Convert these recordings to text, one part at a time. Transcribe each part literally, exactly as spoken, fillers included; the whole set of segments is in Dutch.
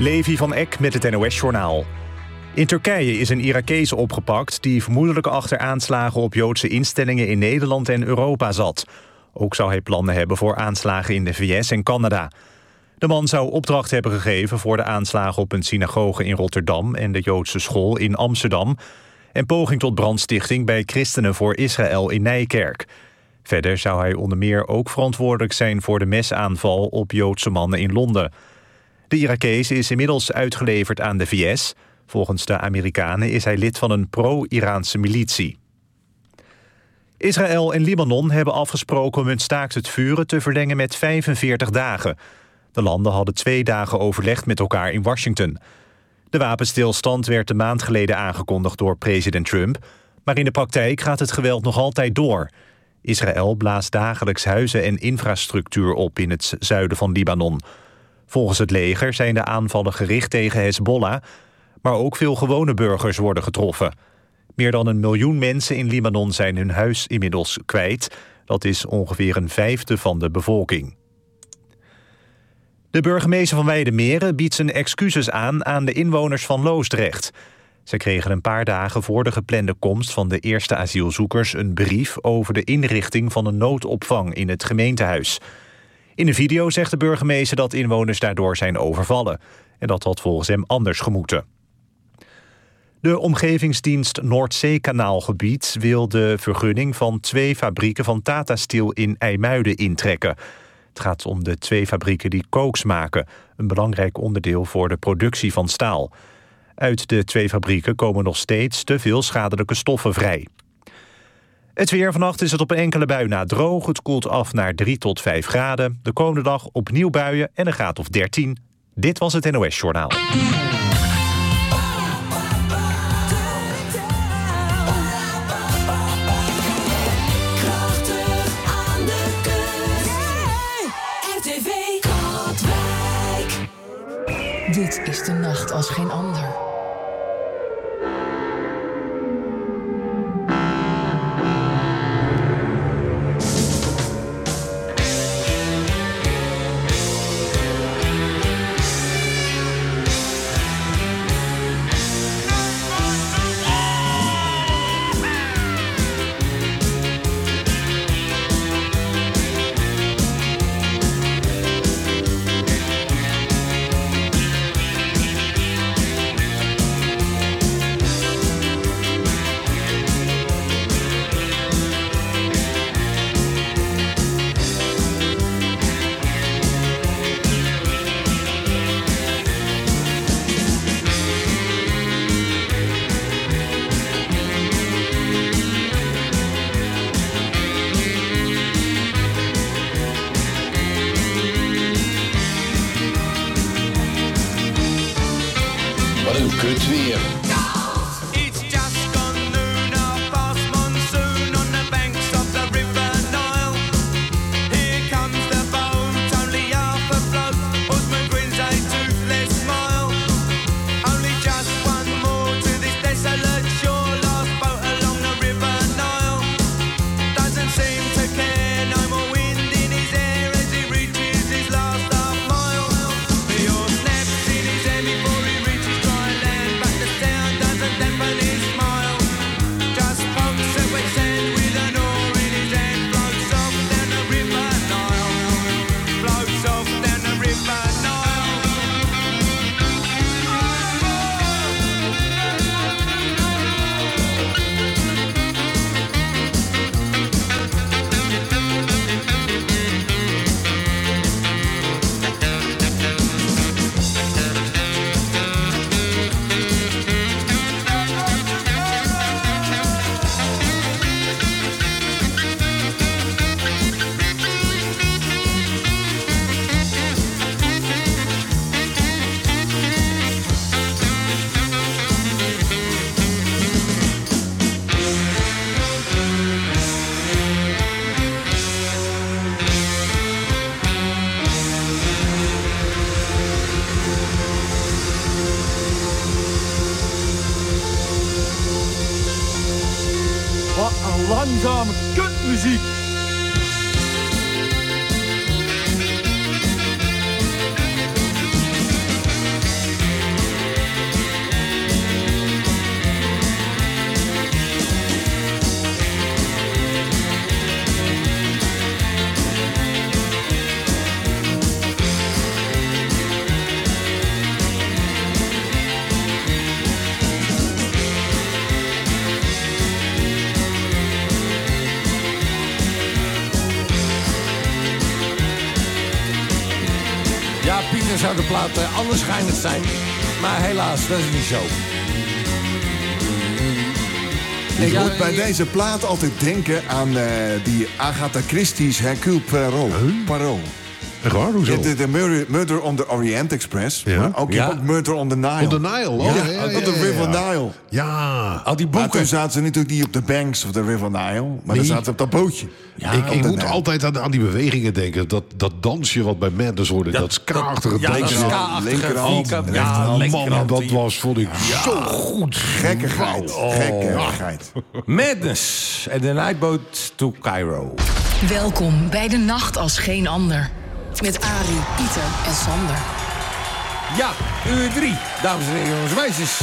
Levi van Eck met het N O S-journaal. In Turkije is een Irakees opgepakt die vermoedelijk achter aanslagen op Joodse instellingen in Nederland en Europa zat. Ook zou hij plannen hebben voor aanslagen in de V S en Canada. De man zou opdracht hebben gegeven voor de aanslagen op een synagoge in Rotterdam en de Joodse school in Amsterdam en poging tot brandstichting bij Christenen voor Israël in Nijkerk. Verder zou hij onder meer ook verantwoordelijk zijn voor de mesaanval op Joodse mannen in Londen. De Irakees is inmiddels uitgeleverd aan de V S. Volgens de Amerikanen is hij lid van een pro-Iraanse militie. Israël en Libanon hebben afgesproken om hun staakt het vuren te verlengen met vijfenveertig dagen. De landen hadden twee dagen overlegd met elkaar in Washington. De wapenstilstand werd een maand geleden aangekondigd door president Trump, maar in de praktijk gaat het geweld nog altijd door. Israël blaast dagelijks huizen en infrastructuur op in het zuiden van Libanon. Volgens het leger zijn de aanvallen gericht tegen Hezbollah, maar ook veel gewone burgers worden getroffen. Meer dan een miljoen mensen in Libanon zijn hun huis inmiddels kwijt. Dat is ongeveer een vijfde van de bevolking. De burgemeester van Weijdermeren biedt zijn excuses aan aan de inwoners van Loosdrecht. Zij kregen een paar dagen voor de geplande komst van de eerste asielzoekers een brief over de inrichting van een noodopvang in het gemeentehuis. In een video zegt de burgemeester dat inwoners daardoor zijn overvallen en dat had volgens hem anders gemoeten. De omgevingsdienst Noordzeekanaalgebied wil de vergunning van twee fabrieken van Tata Steel in IJmuiden intrekken. Het gaat om de twee fabrieken die kooks maken, een belangrijk onderdeel voor de productie van staal. Uit de twee fabrieken komen nog steeds te veel schadelijke stoffen vrij. Het weer: vannacht is het op een enkele bui na droog. Het koelt af naar drie tot vijf graden. De komende dag opnieuw buien en een graad of dertien. Dit was het N O S-journaal. Dit is de nacht als geen ander. Kut weer. Down. Ja, Pieter zou de plaat uh, anders schijnend zijn. Maar helaas, dat is niet zo. Ik Ja, moet bij je- deze plaat altijd denken aan uh, die Agatha Christie's Hercule Poirot. Huh? Poirot. Echt waar? Hoezo? Ja, de, de murder, murder on the Orient Express. Ja. Maar ook, je Ja. hebt ook Murder on the Nile. On the Nile, oh, Ja, ja, ja, ja, op de ja, River ja. Nile. Ja. Al die Maar boeken. toen zaten ze natuurlijk niet op de banks of de River Nile. Maar Nee. dan zaten ze op dat bootje. Ja, ik ik de moet Nile. altijd aan, aan die bewegingen denken. Dat, dat dansje wat bij Mendes hoorde. Dat, dat ska-achtige Ja, dat dansje. ska-achtige linkerhand, vierkant. Ja, rechterhand. linkerhand. Man, dat was, vond ik zo goed. Gekkigheid. Oh. Gekkigheid. Madness en de Nightboat to Cairo. Welkom bij De Nacht als geen ander. Met Arie, Pieter en Sander. Ja, uur drie, dames en heren, jongens en meisjes.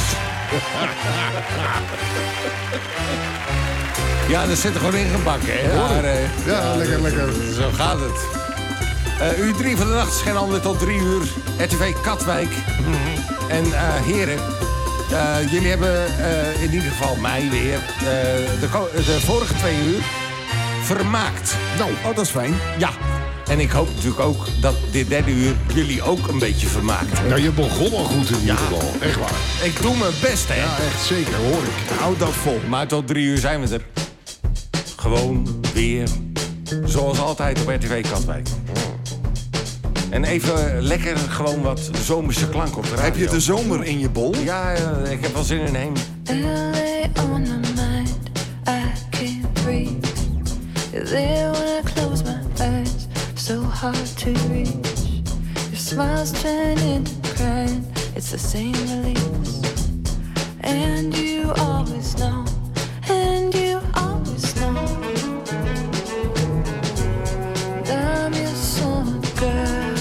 Ja, dat zit er gewoon in gebakken, hè? Maar, uh, Ja, lekker, lekker. Zo gaat het. Uh, uur drie van de nacht is geen ander tot drie uur. R T V Katwijk. En uh, heren, uh, jullie hebben uh, in ieder geval mij weer uh, de, ko- de vorige twee uur vermaakt. Nou, oh, dat is fijn. Ja, en ik hoop natuurlijk ook dat dit derde uur jullie ook een beetje vermaakt. Nou, je begon al goed in ieder geval. Echt waar. Ik doe mijn best, hè. Ja, echt zeker, hoor ik. Houd dat vol. Maar tot drie uur zijn we er. Gewoon weer, zoals altijd op R T V Katwijk. En even lekker gewoon wat zomerse klank op de radio. Heb je de zomer in je bol? Ja, eh, ik heb wel zin in heen. L A on my mind, I can't breathe. You're there when I close my eyes, so hard to reach. Your smiles turn into crying, it's the same release. And you always know, and you always know that I'm your summer girl.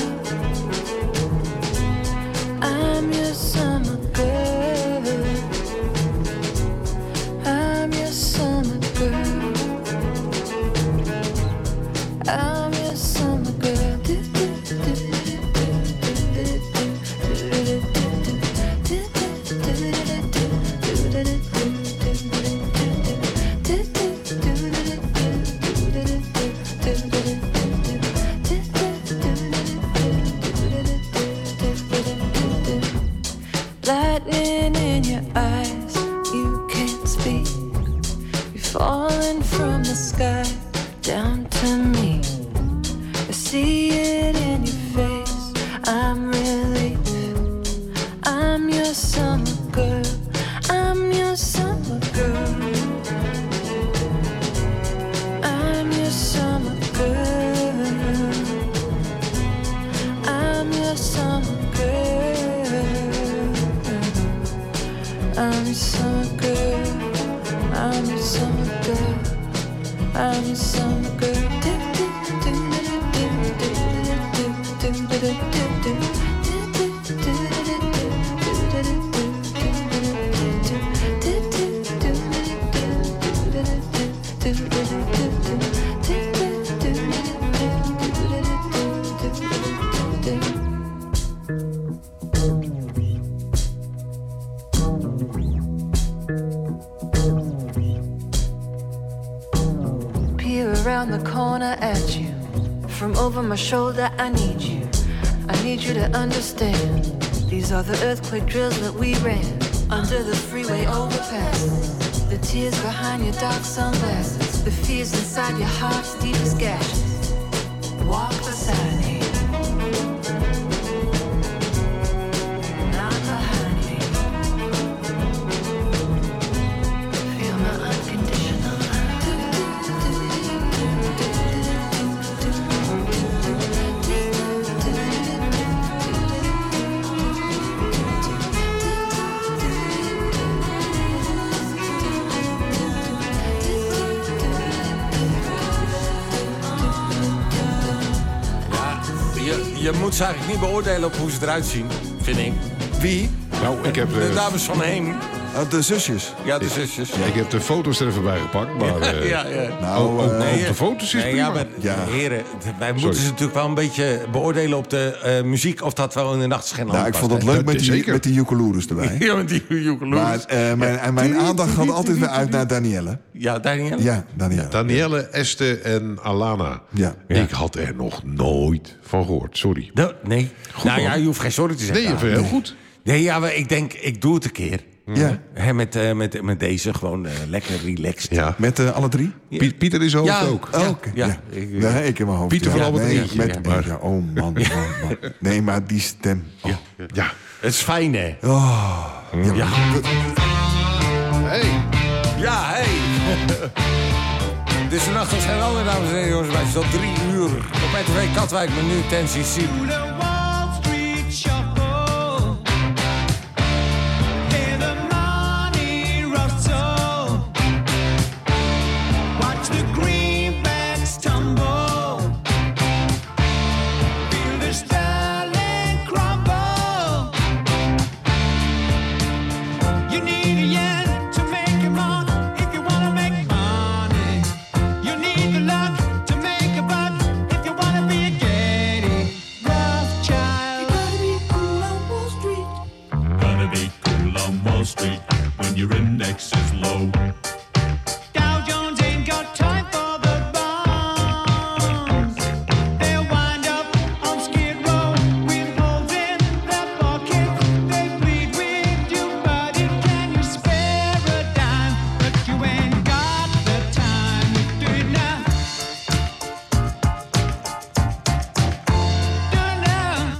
I'm your summer girl. I'm your summer girl. I'm your summer girl. Lightning in your eyes, you can't speak. You're falling from the sky down to me. I see it in your face, I'm relief. I'm your summer girl, I'm your summer girl. I'm your summer girl. I'm your summer girl. I'm your summer girl. I'm your summer girl. I'm your summer girl. Peer around the corner at you. From over my shoulder, I need you. I need you to understand. These are the earthquake drills that we ran under the freeway overpass. The tears behind your dark sunglasses. The fears inside your heart's deepest gashes. Walk beside me. Not behind me. Feel my unconditional Je, je moet ze eigenlijk niet beoordelen op hoe ze eruit zien, vind ik. Wie? Nou, ik heb... De eh, dames van Heem. Uh, de zusjes. Ja, de zusjes. Ja, ik heb de foto's er even bij gepakt, maar... Uh, ja, ja. Nou, oh, oh, uh, op de foto's is nee, prima. ja, maar, Ja. heren, wij Sorry. moeten ze natuurlijk wel een beetje beoordelen op de uh, muziek... of dat wel in de nacht is geen nou, ik vond het past, leuk met die, Zeker. met die ukulores erbij. hè? Ja, met die ukulele. Maar uh, mijn, en mijn aandacht gaat altijd weer uit naar Danielle. Ja, Daniel? Ja, Danielle. Danielle, Esther en Alana. Ja. Ik had er nog nooit van gehoord, sorry. De, nee. nou man. ja, je hoeft geen sorry te zeggen. Nee, even heel goed. Nee, ja, maar ik denk, ik doe het een keer. Ja. Hè, met, uh, met, met deze gewoon uh, lekker relaxed. Ja. Met uh, alle drie? Piet, Pieter is hoofd Ja. ook. Oh, Ja, oké. ja. Ja. Ik- Nee, ik in mijn hoofd. Pieter ja. van Albert nee, Eentje, met, ja, maar- ja, oh man, man, man. Nee, maar die stem. Oh. Ja. Het is fijn, hè? Oh. Ja. Ja. Hey. Ja, hey. Dit is de nacht als geen ander, dames en heren, jongens. Wij tot drie uur op R T V Katwijk met nu ten C C. Street when your index is low. Dow Jones ain't got time for the bombs. They'll wind up on Skid Row with holes in their pockets. They plead with you, buddy, can you spare a dime? But you ain't got the time to do it now. Do it now.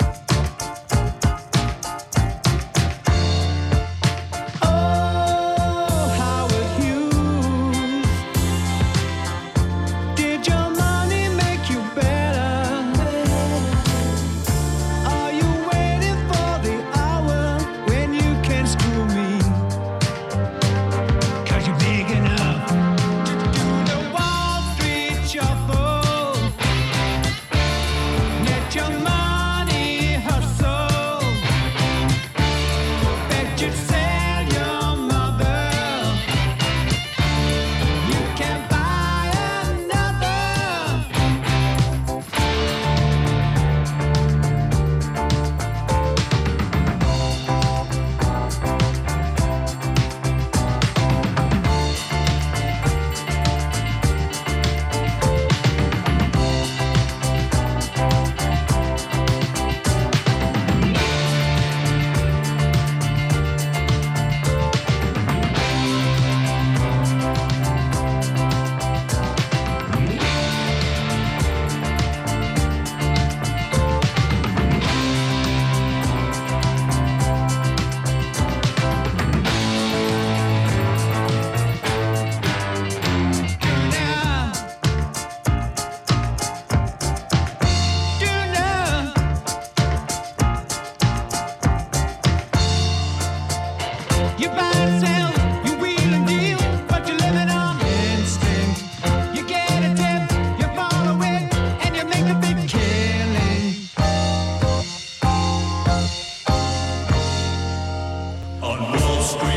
You buy and sell, you wheel and deal, but you're living on instinct. You get a tip, you follow it, and you make a big killing. On Wall Street.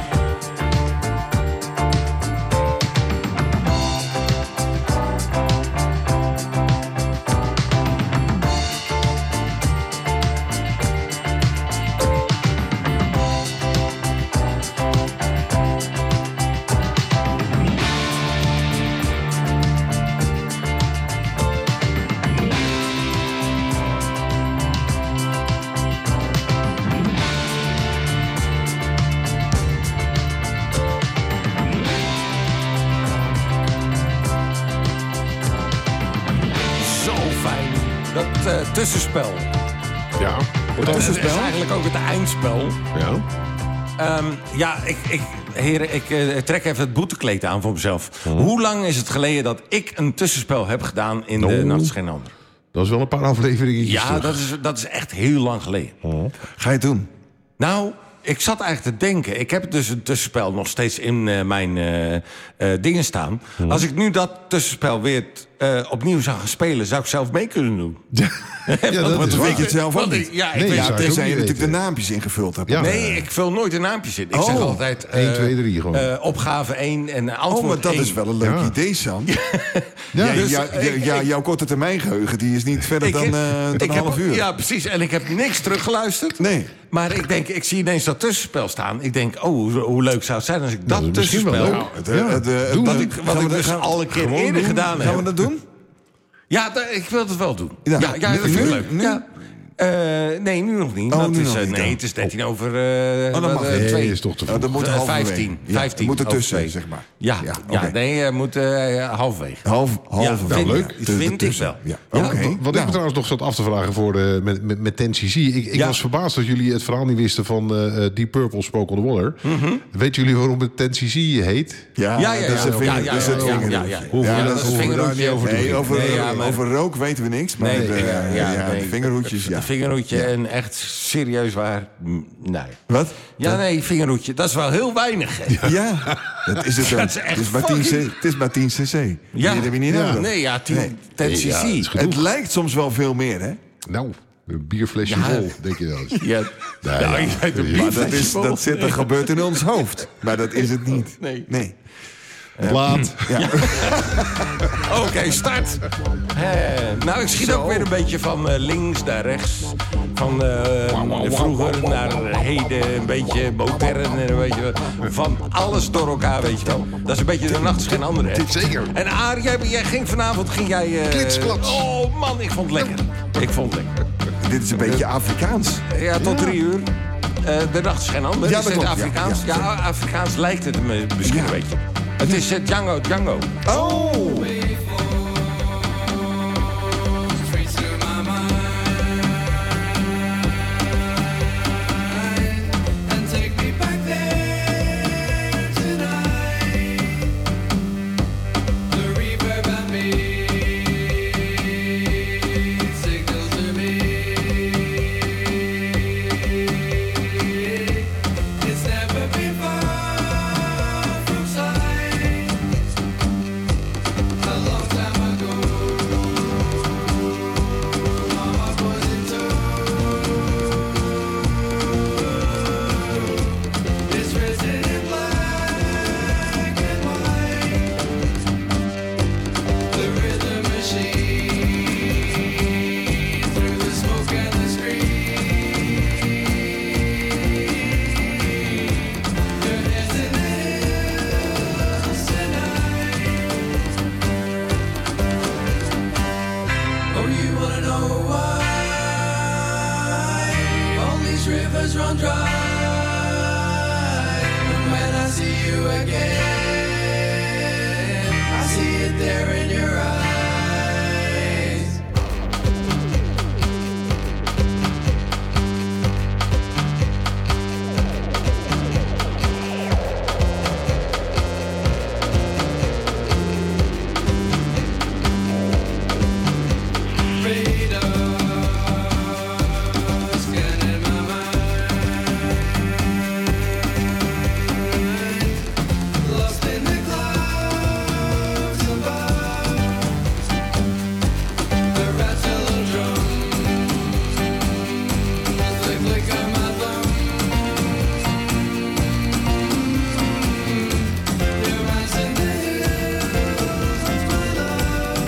Dat uh, tussenspel. Ja. Het tussenspel is eigenlijk ook het eindspel. Ja. Um, ja, ik, ik, heren, ik uh, trek even het boetekleed aan voor mezelf. Mm. Hoe lang is het geleden dat ik een tussenspel heb gedaan in no. de Nacht is geen ander? Dat is wel een paar afleveringen. Ja, dat is, dat is echt heel lang geleden. Mm. Ga je het doen? Nou, ik zat eigenlijk te denken. Ik heb dus een tussenspel nog steeds in uh, mijn uh, uh, dingen staan. Mm. Als ik nu dat tussenspel weer t- uh, opnieuw zou gaan spelen... zou ik zelf mee kunnen doen. Ja, ja dat want is weet je het zelf ook want niet. Ik, ja, ik nee, weet ja, het tenzij je niet natuurlijk de weten. naampjes ingevuld hebt. Ja. Nee, ik vul nooit de naampjes in. Ik Oh. zeg altijd... Uh, één, twee, drie gewoon. Uh, opgave één en antwoord Oh, maar dat één. is wel een leuk Ja. idee, Sam. Ja. Ja, Dus, ja, ik- ja, ik- ja, jouw korte termijn geheugen die is niet verder Ik dan, heb- uh, dan ik een heb- half uur. Ja, precies. En ik heb niks teruggeluisterd. Nee. Maar ik denk, ik zie ineens dat tussenspel staan. Ik denk, oh, hoe, hoe leuk zou het zijn als ik dat Nou, misschien wel tussenspel... leuk. Het, uh, het, uh, Doen Wat we. ik, wat Gaan we ik dat- dus gaan- al een keer gewoon eerder doen? gedaan heb. Gaan we dat doen? Ja, da- ik wil het wel doen. Ja. Ja, ja, dat Nu? vind ik leuk. Nu? Ja. Uh, nee, nu nog niet. Oh, want nu het is, nog uh, niet, nee, dan. het is dertien over... Uh, dat wat, mag uh, niet. Nee, twee. is toch te Oh, vroeg. dat moet Uh, halverwege. vijftien. Ja, vijftien moet over ertussen, twee. zeg maar. Ja, Ja, ja, oké. nee, uh, moet uh, halverwege. Half, half Ja, vind- leuk. ja, vind ik wel. Ja, Ja, oké. Wat ik Nou, me trouwens nog zat af te vragen voor de, met, met, met ten C C. Ik, ik Ja. was verbaasd dat jullie het verhaal niet wisten van uh, Deep Purple Spoke on the Water. Mhm. Weten jullie waarom het ten C C heet? Ja, Ja, ja, dat is ja. een vinger- Ja, ja, dat is ja, het ja, vingerhoed. ja, ja. Hoeven Ja, we dat daar- is hoeven we daar vingerhoedje. niet over te Nee, beginnen? over, Nee, ja, maar- over rook weten we niks. Maar Nee, de, ja, ja, ja, nee. de vingerhoedjes, ja. Een vingerhoedje en echt serieus waar... mm, Nee. Wat? Ja, nee, vingerhoedje. Dat is wel heel weinig, hè? Ja, dat is het dan. Dat is echt Het is maar tien fucking- c- het is maar tien cc. Ja. Die heb je niet Ja. nodig. Nee, ja, tien, Nee. ten Nee, ja, cc. het is Het genoeg. lijkt soms wel veel meer, hè? Nou, een bierflesje Ja. vol, denk je wel eens. Ja, Nee, nou, ja. je zei de Maar Maar brief- dat, is, dat zit er gebeurd in ons hoofd. Maar dat is het niet. Nee. Nee. Laat. Oké, start. Eh, nou, ik schiet ook weer een beetje van eh, links naar rechts. Van eh, vroeger naar heden, een beetje modern en een beetje wat- van alles door elkaar, weet je wel. Dat is een beetje de nacht is geen andere, hè? Zeker. En Arie, jij, jij ging vanavond, ging jij... eh, Klitsklats. Oh man, ik vond het lekker. Ik vond het lekker. Dit is een beetje Afrikaans. Ja, tot drie uur. Eh, de nacht is geen ander. Ja, Is dat het klopt, ja, Afrikaans? ja. Ja, Afrikaans lijkt het me misschien Ja. een beetje. Het is uh, Django, Django. Oh! Oh, you wanna know why all these rivers run dry? And when I see you again, I see it there in your eyes. Radar scanning my mind, lost in the clouds above. The rattle drum, the click of my thumb. Your eyes in the hills of my love.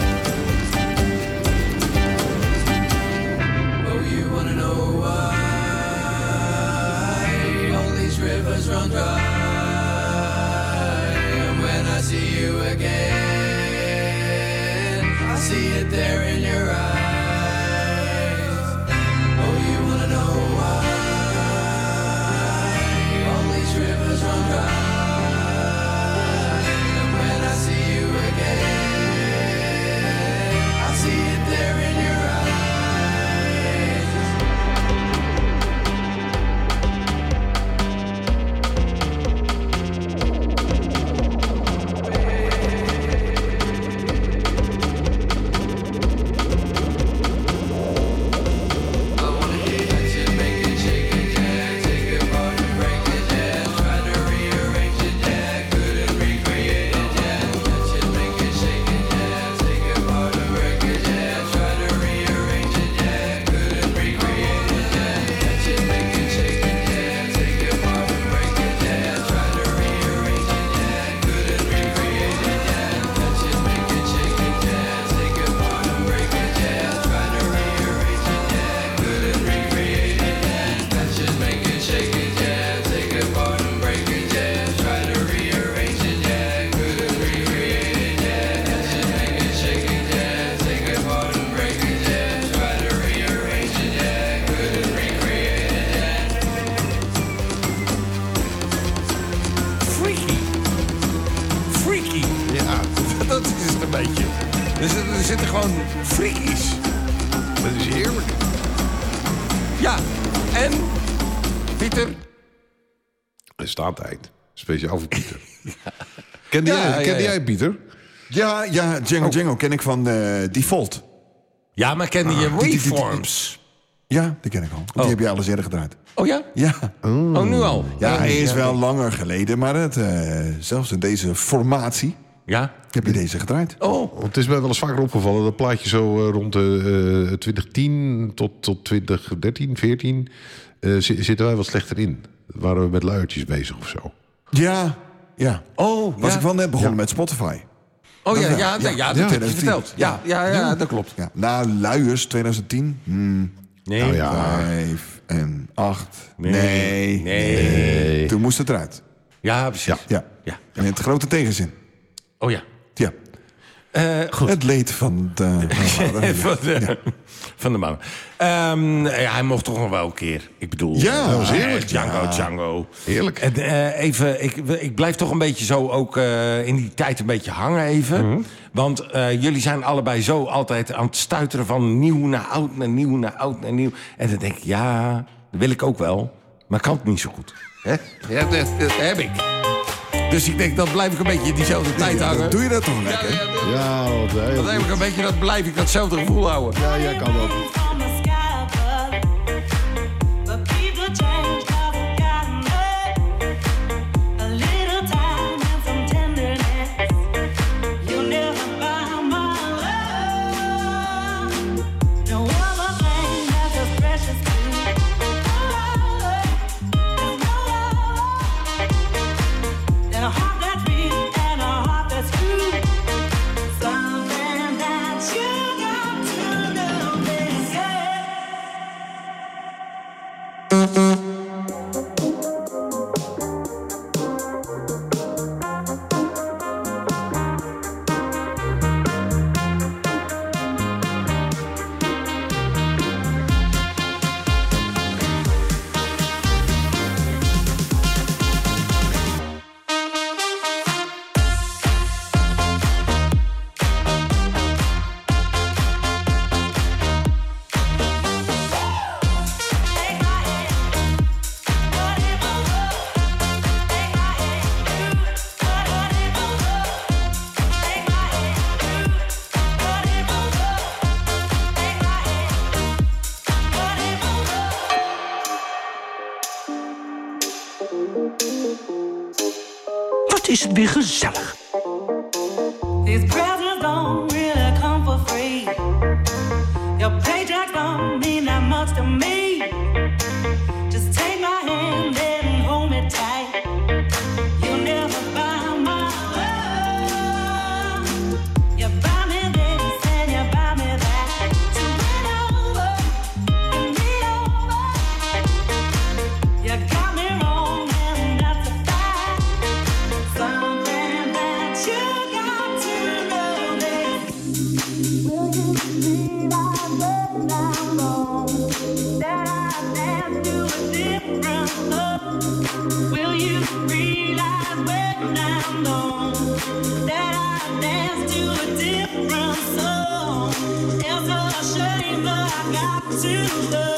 Oh, you wanna know why all these rivers run dry? And when I see you again, I see it there in your eyes. Oh, you wanna know why all these rivers run dry? And when I see you again, I see it there in your eyes. zitten gewoon frikkies. Dat is heerlijk. Ja, en? Pieter? Er staat eind. Speciaal voor Pieter. Kende, Ja, jij, ja, kende ja. jij Pieter? Ja, ja, Django Oh. Django ken ik van uh, Default. Ja, maar kende je die- die- die- die- waveforms? Ja, die ken ik al. Die Oh. heb je alles eerder gedraaid. Oh ja? Ja, Oh, nu al? ja hij is ja, wel nee. langer geleden, maar het, uh, zelfs in deze formatie Ja? heb je deze gedraaid. Oh, Want het is mij wel eens vaker opgevallen. Dat plaatje zo uh, rond de uh, twintig tien tot, tot twintig dertien, veertien... Uh, zi- zitten wij wat slechter in. Waren we met luiertjes bezig of zo. Ja, ja. oh Was ja. ik wel net begonnen Ja. met Spotify. Oh ja, Dat ja, wel. ja, Ja, ja, dat heb je twintig tien. verteld. Ja, ja, ja, dat klopt. Ja. Na luiers twintig tien. Hmm, Nee. Nou ja. vijf en acht. Nee. Nee. Nee. Toen moest het eruit. Ja, precies. Ja. Ja. En met grote tegenzin. Oh ja. Ja. Eh, goed. Het leed van de... van de, van de man. Ehm, ja, hij mocht toch nog wel een keer. Ik bedoel... Ja, eh, dat was heerlijk. Django, Django. Heerlijk. En eh, even, ik, ik blijf toch een beetje zo ook eh, in die tijd een beetje hangen even. Mhm. Want eh, jullie zijn allebei zo altijd aan het stuiteren van nieuw naar oud, naar nieuw, naar oud, naar nieuw. En dan denk ik, ja, dat wil ik ook wel. Maar ik kan het niet zo goed. Hè? Ja, dat, dat heb ik. Dus ik denk, dan blijf ik een beetje in diezelfde tijd Ja, hangen. dan doe je dat toch lekker? Ja, ja, Ja, wat heel dan heb ik goed. een beetje, dat blijf ik datzelfde gevoel houden. Ja, jij kan dat. From the sky above, but people change, I've forgotten it. A little time and some tenderness. You'll never buy my love. No other thing that's as precious to me. There's no love than a heart that's beat and a heart that's true. Something that you got to know, they say. Wat is het weer gezellig. These presents don't really come for free. Your paycheck don't mean that much to me. Just take my hand and hold me tight. You'll never buy my love. You buy me this and you buy me that. To win over, win me over. You got me wrong and that's a fact. Something that you got to know this. Will you realize when I'm wrong? That I dance to a different love. Will you realize when I'm gone? That I dance to a different song. It's a shame but I got to love.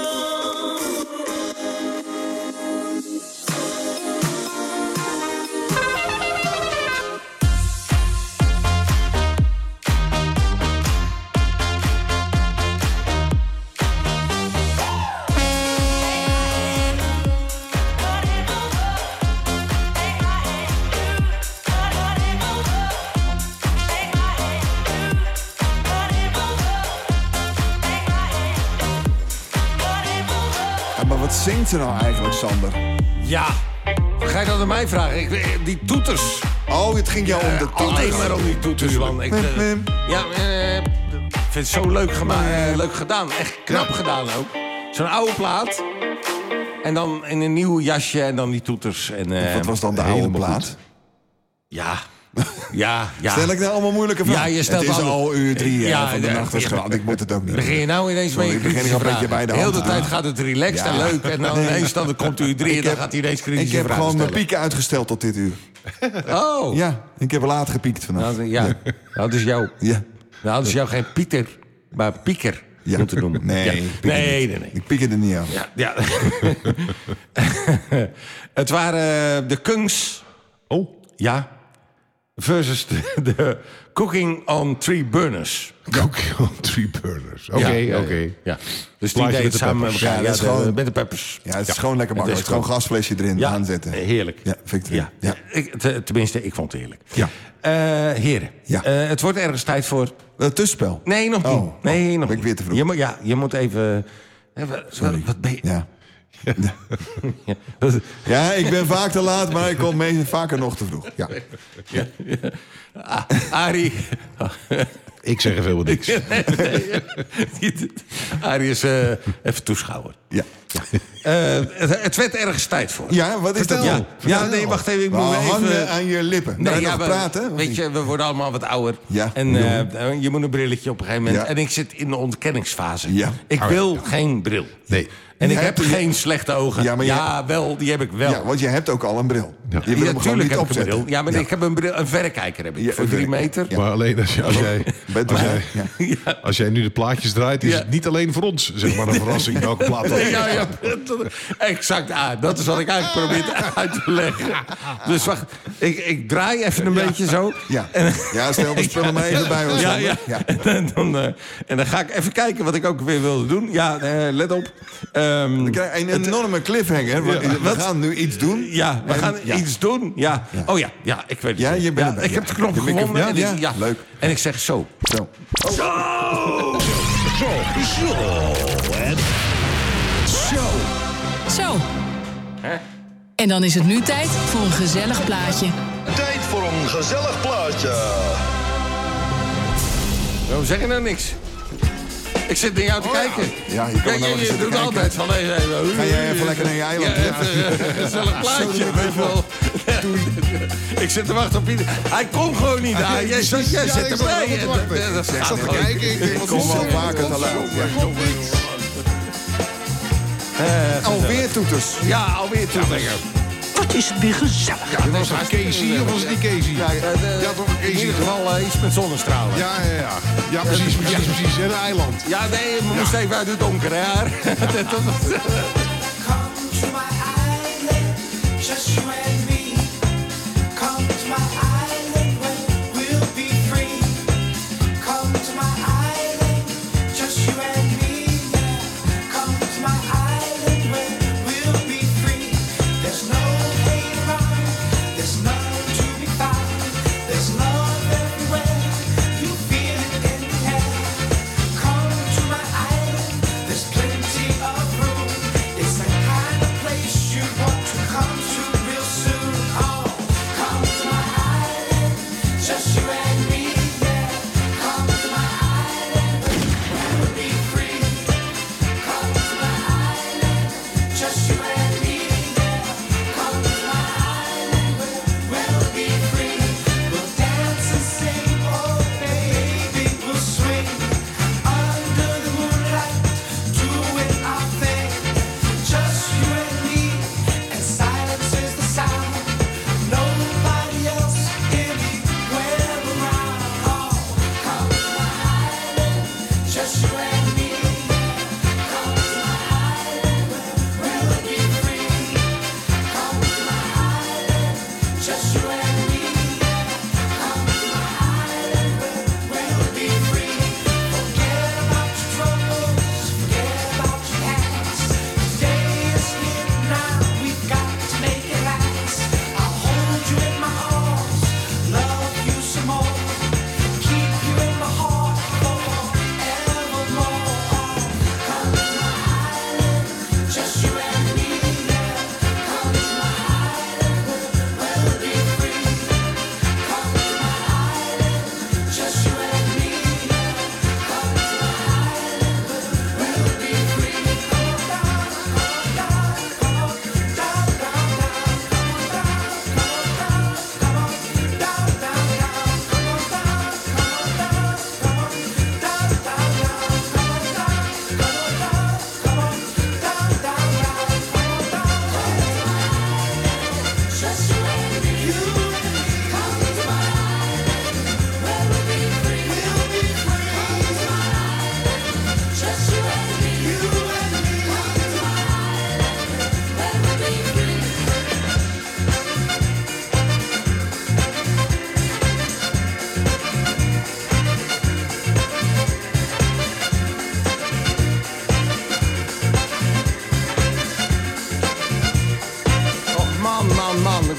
Ja, maar wat zingt ze nou eigenlijk, Sander? Ja, ga je dat aan mij vragen? Ik, die toeters. Oh, het ging jou om de Alleen toeters. maar om die toeters, man. Ik, eh, Mim, mim. ja, eh, ik vind het zo leuk, gema- eh, leuk gedaan. Echt knap gedaan ook. Zo'n oude plaat. En dan in een nieuw jasje en dan die toeters. En, eh, Wat was dan de helemaal oude goed. plaat? Ja. Ja, ja. Stel ik nou allemaal moeilijke vragen? Ja, je stelt het is alle- al uur drie hè, Ja, van de ja, nacht. Dus ja. gewoon, ik moet het ook niet. Begin je nou ineens Sorry, mee ik begin kritische een beetje vragen. bij de De hele hand. tijd gaat het relaxed Ja. en leuk. En dan ineens dan komt u drie en Ik dan heb- gaat hij ineens kritische Ik heb vragen gewoon mijn stellen. pieken uitgesteld tot dit uur. Oh. Ja, ik heb laat gepiekt vannacht. Nou, ja, nou, dat is jou. Ja. Nou, hadden ze jou geen Pieter, maar Pieker Ja. moeten noemen. Nee, Ja. ik pik er nee, niet. nee, nee. Ik pik er niet aan. Ja, ja. Het waren de Kungs. Oh. Ja. Versus de, de Cooking on Three Burners. Cooking on Three Burners. Oké, Ja, ja, oké. ja. Ja. Dus die Plaatje deed met de samen met peppers. elkaar. Ja, Ja, dat is de- gewoon- met de peppers. Ja, het is Ja. gewoon lekker Het is makkelijk. Gewoon gewoon- gasflesje erin Ja, aanzetten. heerlijk. Ja, vind ik het. Ja, Ja. Ik, te- tenminste, ik vond het heerlijk. Ja. Eh, heren, Ja. Eh, het wordt ergens tijd voor... Uh, tussenspel. Nee, nog niet. Oh, nee, oh, nog ben ik niet. weer te vroeg. Je moet, ja, je moet even... eh, wat- Sorry. Wat ben je... Ja. Ja. ja, ik ben vaak te laat, maar ik kom meestal vaker nog te vroeg. Ja. Ah, Arie... Ik zeg even helemaal niks. Arie is eh, even toeschouwer. Ja. Eh, het, het werd ergens tijd voor. Ja, wat is Vertel. dat? Ja, ja, nee, wacht even. Ik We moet even... hangen aan je lippen. Nee, Nee, ja, nog we, praten? weet je, we worden allemaal wat ouder. Ja, En jong. eh, je moet een brilletje op een gegeven moment. Ja. En ik zit in de ontkenningsfase. Ja. Ik wil geen bril. Nee. En ik Je heb hebt- geen slechte ogen. Ja, maar je- ja, wel, die heb ik wel. Ja, want je hebt ook al een bril. Je wil Ja, hem gewoon tuurlijk niet heb ik een opzetten. bril. Ja, maar ik heb een, bril, een verrekijker heb ik, Ja, voor een drie verrekijker. meter. Maar alleen als, je, als, jij, Bent als, waar? jij, Ja. als jij nu de plaatjes draait, is Ja. het niet alleen voor ons, zeg maar, een verrassing welke plaat dat is. Ja, ja, exact. Ah, dat is wat ik eigenlijk probeer uit te leggen. Dus wacht, ik, ik draai even een beetje zo. Ja. Ja, stel de spullen maar even bij ons. Ja, Sander. ja. Ja. En, dan, eh, en dan ga ik even kijken wat ik ook weer wilde doen. Ja, eh, let op. Ehm, We krijgen een enorme cliffhanger. want Ja. We Wat? gaan nu iets doen. ja, we En- gaan ja. iets doen. Ja. Oh ja, ja, ik weet het. Ja, je bent erbij, Ik ja. heb de knop Je microfoon- gevonden. ja, en ik- ja. ja, Leuk. En ik zeg zo. Zo. Zo. En dan is het nu tijd voor een gezellig plaatje. Tijd voor een gezellig plaatje. Waarom zeg je nou niks? Ik zit naar jou te kijken. Ja, je kan er nou je, even zitten doet kijken. altijd van... Hey, hey, hey, Ga jij even lekker naar je eiland? Ja, even een gezellig plaatje. Weet je wel. Ik zit te wachten op iedereen. Hij komt gewoon niet daar. Jij zit jij Ja, zit ik zat erbij. erop te wachten. Dat Ik gaat zat te gewoon. kijken. Ik denk, Ik wat kom is wel dit? vaker te laat. Ja. Alweer toeters. Ja, alweer toe. Wat is het weer gezellig. Ja, was het Casey of was het niet Casey? Ja, ja, toch een In Casey. ieder geval eh, iets met zonnestralen. Ja, ja, ja. Ja, precies, precies, precies. En een eiland. Ja, nee, we moesten even uit het donker, hè. Haar. Dat was- Place you want to come to real soon. Oh, come to my island.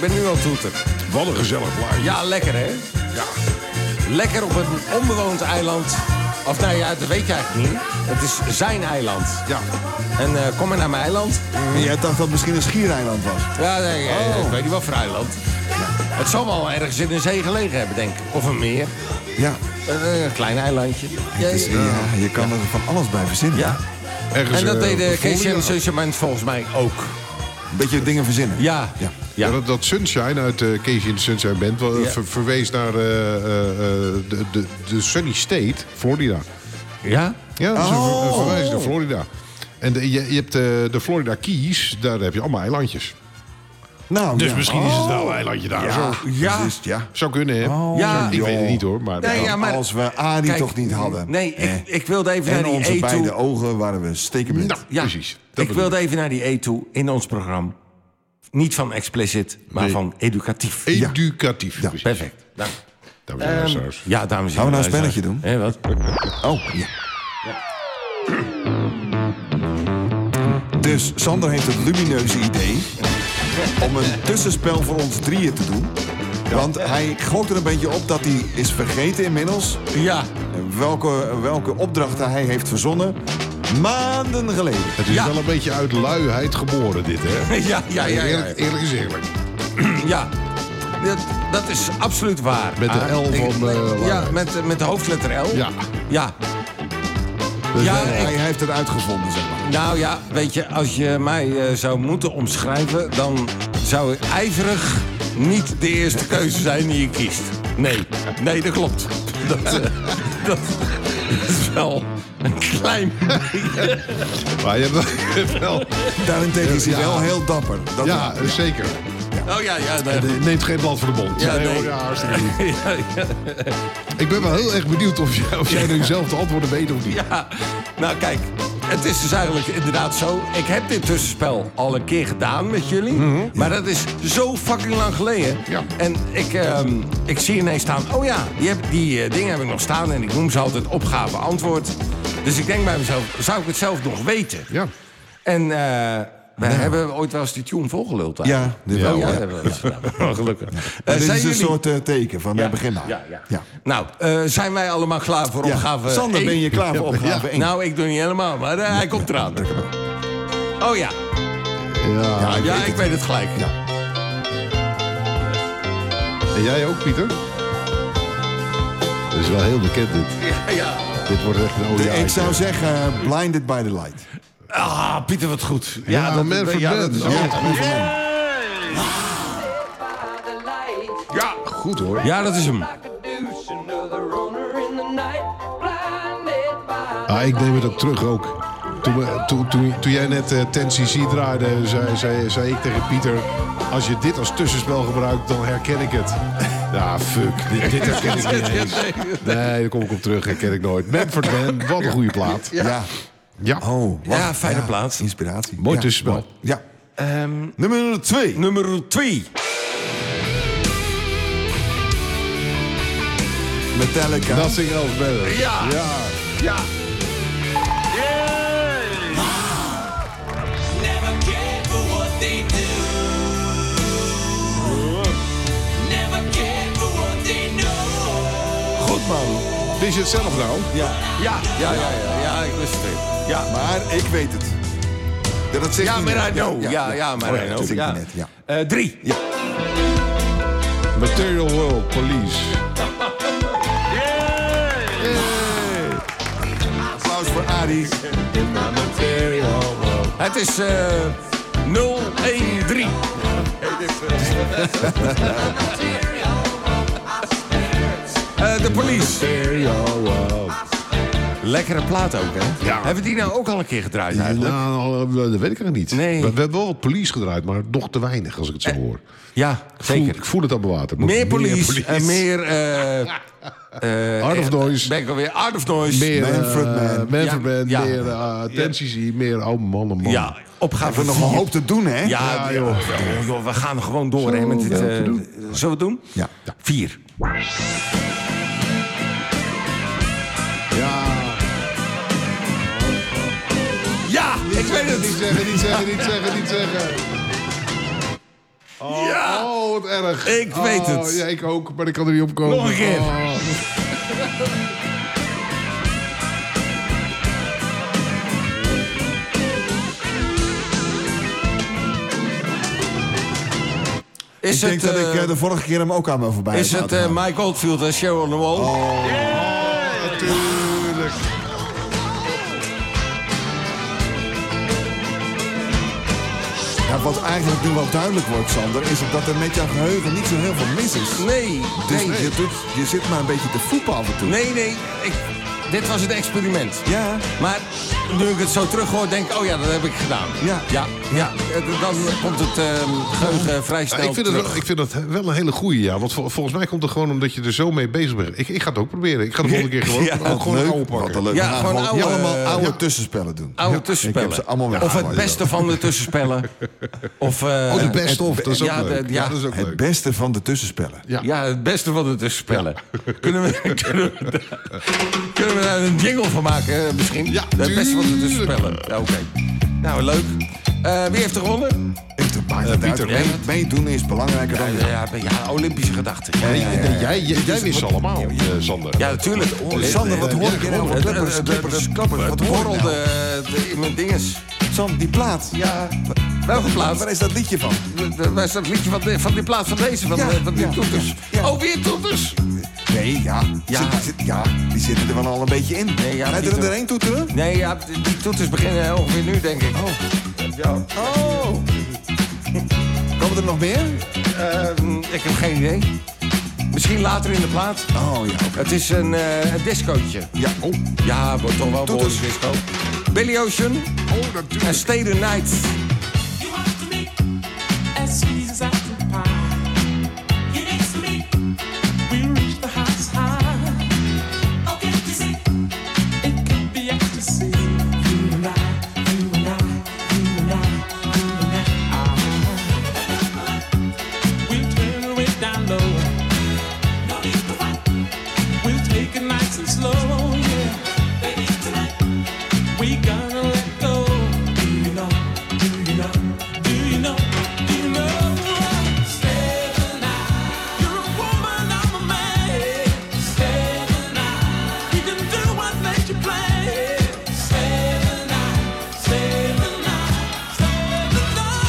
ben nu al toeter. Wat een gezellig plaatje. Ja, lekker hè? Ja. Lekker op een onbewoond eiland. Of nou ja, dat weet je eigenlijk niet. Het is zijn eiland. Ja. En uh, kom maar naar mijn eiland. En jij dacht dat het misschien een schiereiland was? Ja, nee, Oh. ik weet niet wat voor eiland. Ja. Het zal wel ergens in een zee gelegen hebben, denk ik. Of een meer. Ja. Een, een klein eilandje. Het is, ja, je kan er van alles bij verzinnen. Ja. Ergens, En dat eh, deden Florida. Casey en Sunshine volgens mij ook. Een beetje dingen verzinnen. Ja. Ja. Ja, Ja. dat, dat Sunshine uit uh, Casey en de Sunshine Band wel, Ja. ver- verwees naar uh, uh, uh, de, de, de Sunny State, Florida. Ja? Ja, dat is een ver- Oh. een verwijzing naar Florida. En de, je, je hebt de, de Florida Keys, daar heb je allemaal eilandjes. Nou, Dus ja. misschien is het wel een eilandje daar. Ja, Zo. Ja. precies, ja. Zou kunnen, hè? Oh, Ja. Ik weet het joh. niet, hoor. Maar, Nee, ja, maar- Als we Arie Kijk, toch niet hadden. Nee, ik, Eh. ik wilde even En naar die onze E beide toe. ogen waren we stekenblind. Nou, Ja, precies. Dat ik bedoel wilde even naar die E toe in ons programma. Niet van explicit, maar Nee. van educatief. Educatief. Ja. precies. Perfect. Nou, Dames en ehm, luisteraars. ja, dames en Gaan we nou heren, een spelletje doen? Hé, wat? Oh, ja. Dus Sander heeft het lumineuze idee om een tussenspel voor ons drieën te doen. Want hij gooit er een beetje op dat hij is vergeten inmiddels Ja, welke, welke opdrachten hij heeft verzonnen maanden geleden. Het is Ja. wel een beetje uit luiheid geboren, dit, hè? ja, ja, ja. ja, Eerlijk, eerlijk is eerlijk. ja. Dat, dat is absoluut waar. Met de Ah, L ik- van, eh, Ja, Laurens. met, met de hoofdletter L. Ja. Ja. Dus Ja, wel- ik- Hij heeft het uitgevonden, zeg maar. Nou ja, weet je, als je mij eh, zou moeten omschrijven... dan zou ik ijverig niet de eerste keuze zijn die je kiest. Nee, nee, dat klopt. Dat, eh, dat is wel een klein beetje... Maar je hebt wel- je hebt wel... Daarentegen is hij Ja. wel heel dapper. Dat Ja, wel. zeker. Oh ja, ja. Nee. En, eh, Neemt geen blad voor de mond. Ja, Nee, nee. hoor, ja, hartstikke goed. Ja, ja, Ik ben wel heel erg benieuwd of jij, of jij nu zelf de antwoorden weet of niet. ja, nou kijk, het is dus eigenlijk inderdaad zo. Ik heb dit tussenspel al een keer gedaan met jullie. Maar dat is zo fucking lang geleden. Ja. En ik, ehm, ik zie ineens staan, oh ja, die, heb, die eh, dingen heb ik nog staan. En ik noem ze altijd opgave antwoord. Dus ik denk bij mezelf, zou ik het zelf nog weten? Ja. En eh we hebben ooit wel eens die tune volgeluld. Ja, eigenlijk. dit Ja, wel. ja, Ja. dat hebben we wel eens gedaan. Wel gelukkig. Maar Eh, dit zijn is een jullie- soort eh, teken van Ja. ja. begin maar. Ja, ja. Ja. Nou, eh, zijn wij allemaal klaar voor Ja. opgave Sander, één? ben je klaar voor opgave Ja. één? Nou, ik doe niet helemaal, maar eh, hij komt eraan. Oh ja, Ja. ja, ik weet het gelijk. Ja. En jij ook, Pieter? Dat is wel heel bekend, dit. Ja, ja. Dit wordt echt een De- olie. ik zou zeggen, uh, blinded by the light. Ah, Pieter, wat goed. Ja, dat, Man for ja, Man. dat is- Oh. ja. Ja, Goed, hoor. ja, dat is hem. Ah, ik neem het ook terug ook. Toen, we- toen, toen, toen jij net uh, ten cc draaide, zei, zei, zei ik tegen Pieter... als je dit als tussenspel gebruikt, dan herken ik het. Ja, fuck. Dit, dit herken ik niet eens. Nee, daar kom ik op terug. Herken ik nooit. Manfred Man, wat een goede plaat. Ja. Ja. Oh, wacht. Ja, fijne plaats. Inspiratie. Mooi Ja, tussenspel. mooi. Ja. Ehm, Nummer twee. nummer twee. Metallica. Nothing else better. Ja. Ja. Ja. Never care for what they do. Never care for what they know. Goed, man. Wist je het zelf nou? Ja. Ja, ja, ja, ja, ja, ik wist het even. Ja. Maar ik weet het. Dat het zegt Ja, hij maar net. I know. Ja, ja, maar Oh, I ja, know. dat zegt Ja. hij net, ja. Eh, drie. Ja. Material World Police. Applaus voor Arie. Het is eh nul een drie. Eh, de police. Lekkere plaat ook, hè? Ja. Hebben we die nou ook al een keer gedraaid eigenlijk? Nou, dat weet ik nog niet. Nee. We, we hebben wel wat police gedraaid, maar nog te weinig als ik het zo hoor. Ja, Ik voel, zeker. ik voel het aan mijn water. Meer police en meer... eh eh, Art of eh, Noise. Ben ik alweer. Art of Noise. Meer Manfred uh, Man. Manfred Ja, Man, ja. meer uh, ten cc, meer oude man, man. Ja, opgave We hebben nog een vier. hoop te doen, hè? Ja, Ja, joh. joh. joh, we gaan er gewoon door hè, met dit. veel te eh, doen. Zullen we het doen? Ja. Vier. Ja. Ja, ik weet het. Niet zeggen, niet zeggen, niet zeggen, niet zeggen. Oh, Ja. oh, wat erg. Ik weet Oh, het. Ja, ik ook, maar ik kan er niet op komen. Nog een keer. Oh. Is ik het, denk dat uh, ik uh, de vorige keer hem ook aan me voorbij Is het uh, Mike Oldfield en Cheryl on the Wall? Oh. Ja, natuurlijk. Ja, wat eigenlijk nu wel duidelijk wordt, Sander, is dat er met jouw geheugen niet zo heel veel mis is. Nee. Dus nee. Je, doet, je zit maar een beetje te voetbal af en toe. Nee, nee. Ik, dit was het experiment. Ja. Maar nu ik het zo terughoor, denk ik, oh ja, dat heb ik gedaan. Ja. Ja, ja. Dan komt het uh, geheugen vrij snel Ja, ik, vind het terug. wel, ik vind dat wel een hele goeie, ja. Want vol, volgens mij komt het gewoon omdat je er zo mee bezig bent. Ik, ik ga het ook proberen. Ik ga de volgende keer gewoon, Ja, ook gewoon leuk. een oude Wat pakken. een leuk. Ja, We gaan gewoon oude, allemaal uh, oude ja. tussenspellen doen. Oude Ik tussenspellen. heb ze allemaal weg. Of het beste van de tussenspellen. Of, uh, Oh, de best het- of, dat is ook ja, leuk. de- Ja, ja, dat is ook Het leuk. beste van de tussenspellen. Ja. Ja, het beste van de tussenspellen. Kunnen, we, kunnen, we, daar- kunnen we daar een jingle van maken, eh, misschien? Ja, het beste van de tuurlijk. tussenspellen. Ja, oké. Nou, leuk. Uh, wie heeft er gewonnen? Ik dat maakt Uh, het Pieter, uit. nee. Mee- Meedoen is belangrijker Ja, dan... ja, ja, Olympische gedachten. Nee, nee, jij, jij, jij wist ze allemaal, uh, Sander. Ja, natuurlijk. Sander, wat hoor ik in over Het- Clippers? het- Clippers, het- Clippers, wat Het hoor ik borrelde nou? uh, de- in mijn dinges. Sam, die plaat. Ja. Welke plaat? Waar is dat liedje van? Waar is dat liedje van, de, van die plaat van deze? Van, Ja, de- van die ja, toeters? ja, ja. Oh, weer toeters? Nee, ja. Ja. Zit- zit- ja, die zitten er wel al een beetje in. Nee, ja, Ga je Pieter. er er één toeteren? Nee, ja, die, die toeters beginnen ongeveer nu, denk ik. Oh. Ja. Oh. Komen er nog meer? Uh, ik heb geen idee. Misschien later in de plaat. Oh, ja. oké. Het is een, uh, een discootje. Ja. Oh. Ja, maar toch wel een Toeters. behoorlijk disco. Billy Ocean. Oh, natuurlijk. En Stay the Night. You want to me as sweet as apple pie. You next to me, we reach the highest high. Oh, can't you see? It could be ecstasy. You and I, you and I, you and I, you and I. We'll turn the way down low. No need to fight. We'll take it nice and slow, yeah. Baby, tonight we gonna let go. Do you know? Do you know? Do you know? Do you know? Stay the night. You're a woman, I'm a man. Stay the night. You can do what makes you play. Stay the night. Stay the night. Stay the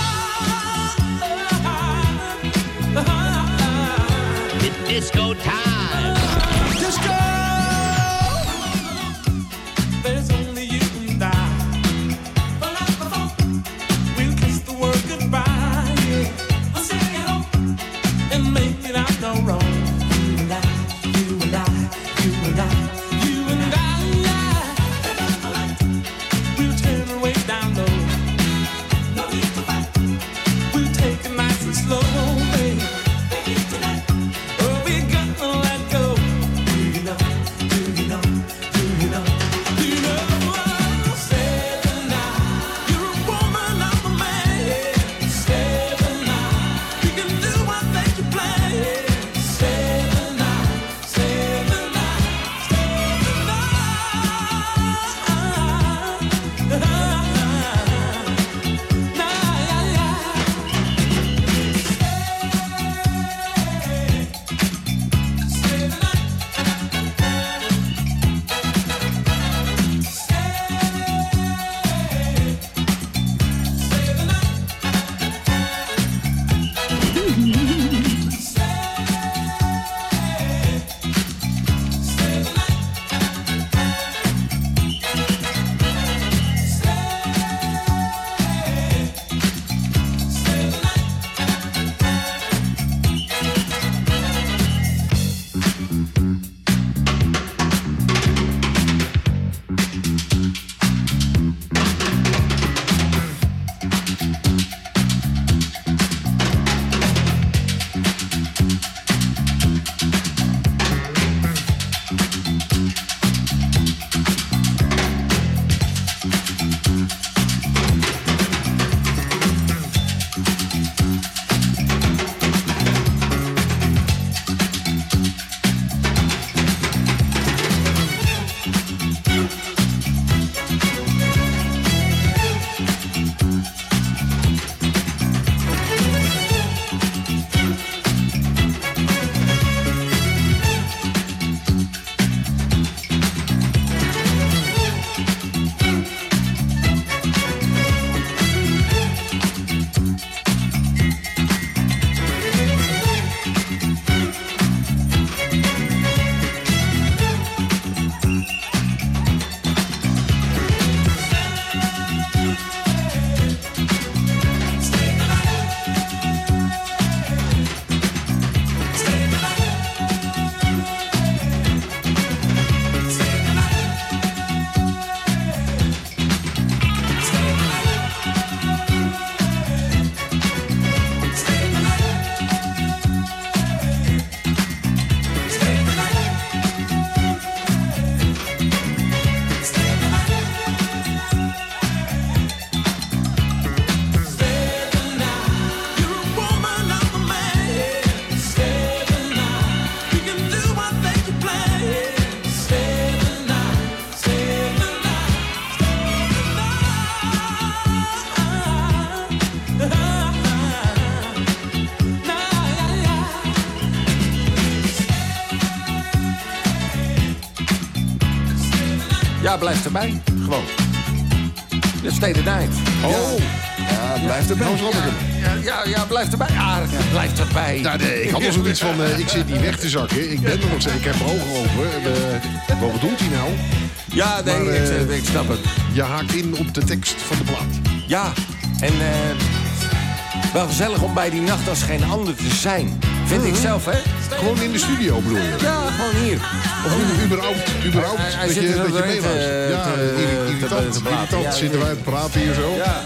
night. It's disco time. Disco. There's only you and I. But not before. We'll kiss the world goodbye. Yeah. I'll sing it home and make it out no wrong. You and I, you and I, you and I, you and I. Yeah. We'll turn the way down low. No need to fight. We'll take it nice and slow, baby. Oh, we gonna Ja, blijf erbij. Gewoon. De Stay the Night. Oh. Ja, blijf erbij. Ja, ja, ja, blijf erbij. Ja, blijf erbij. Nou, nee, ik had al zoiets van, uh, ik zit niet weg te zakken. Ik ben er nog steeds. Ik heb mijn ogen open. Uh, wat bedoelt hij nou? Ja, nee, maar, ik, uh, ik snap het. Je haakt in op de tekst van de plaat. Ja, en uh, wel gezellig om bij die nacht als geen ander te zijn. Vind ik zelf, hè? Gewoon in de studio, bedoel je? Ja, gewoon hier. Of oh, überhaupt, überhaupt hij, hij dat zit je, er dat je doorheen meeluistert. te- Ja, te- te- irritant. te praten. irritant. Ja, Zitten wij te praten hier zo? Ja.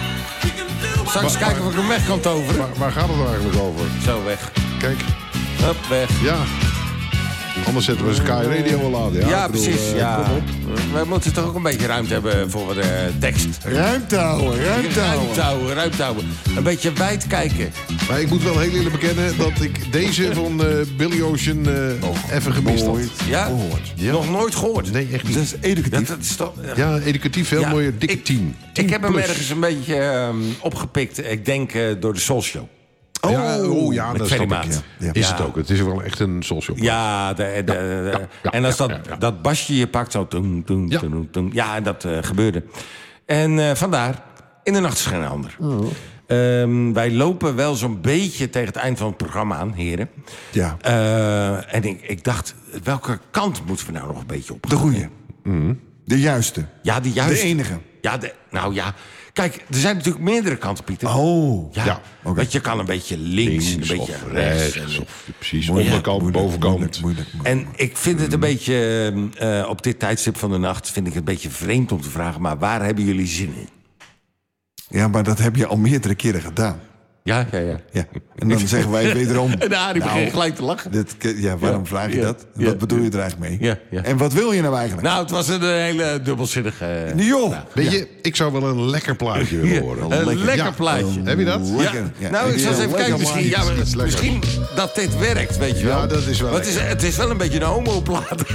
Straks Maar- kijken of ik hem weg kan toveren. Waar, waar gaat het nou eigenlijk over? Zo, weg. Kijk, Hup, weg. ja. Anders zetten we Sky Radio wel aan. Ja, Ja, ik bedoel, precies. uh, ja. Kom op. We moeten toch ook een beetje ruimte hebben voor de tekst. Ruimte houden, ruimte houden. Ruimte houden, ruimte houden. Een beetje wijd kijken. Maar ik moet wel heel eerlijk bekennen dat ik deze van uh, Billy Ocean uh, even gemist had. Ja? Gehoord. Ja. Nog nooit gehoord. Nee, echt niet. Dat is educatief. Dat, dat is toch, Ja, educatief veel Ja, mooier. Dikke ik- tien. ik heb hem plus. ergens een beetje ehm, opgepikt. Ik denk eh, door de Soul Show. Oh, ja, oh, ja met dat Ferry snap ik. Maat. Ja. Is Ja. het ook. Het is wel echt een social plaat. Ja, de, de, de- ja, ja, en als ja, dat, ja, ja. dat basje je pakt, zo... Toem, toem, Ja. toem, toem. Ja, en dat eh, gebeurde. En eh, vandaar, in de nacht is geen ander. Oh. Ehm, wij lopen wel zo'n beetje tegen het eind van het programma aan, heren. Ja, Eh, en ik, ik dacht, welke kant moeten we nou nog een beetje op? de goeie. De juiste. Ja, die juiste. De enige. Ja, de, nou ja. Kijk, er zijn natuurlijk meerdere kanten, Pieter. Oh. Ja, ja, oké. want je kan een beetje links, Links een beetje of rechts. rechts. en- Of precies, Moeilijk, onderkant, Moeilijk, bovenkant. moeilijk, moeilijk, moeilijk. En ik vind het een beetje, eh, op dit tijdstip van de nacht... vind ik het een beetje vreemd om te vragen... maar waar hebben jullie zin in? Ja, maar dat heb je al meerdere keren gedaan. Ja, ja, ja. Ja. En dan zeggen wij wederom... En Arie nou, begint gelijk te lachen. dit, ja, waarom Ja, vraag je ja, dat? ja, Wat bedoel je ja. er eigenlijk mee? Ja, ja. En wat wil je nou eigenlijk? Nou, het was een hele dubbelzinnige... Joh! Weet je, ik zou wel een lekker plaatje willen horen. Een lekker, Ja. plaatje. Heb je dat? Lekker. Ja. Ja. Nou, ik zal eens Ja, even lekker kijken. Misschien, ja, plaatje. maar Iets lekkers. misschien dat dit werkt, weet je wel. Ja, dat is wel Maar het is, het is wel een beetje een homoplaat.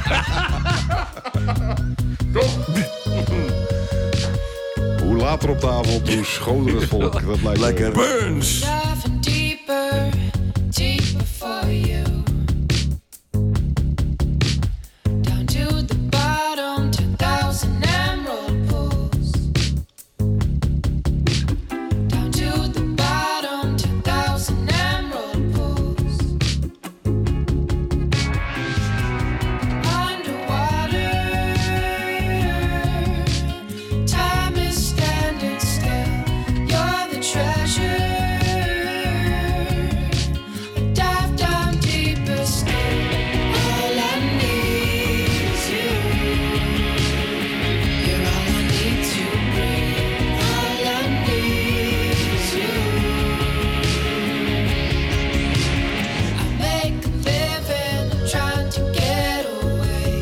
Hoe later op de avond, hoe schoner het volk. Dat lijkt me- Lekker. Burns. Diving deeper, deeper for you. Down to the bottom, two thousand emerald pools. Down to the bottom, two thousand emerald pools. Underwater, time is standing still. You're the treasure. Dive down deeper still. All I need is you. You're all I need to breathe. All I need is you. I make a living, I'm trying to get away.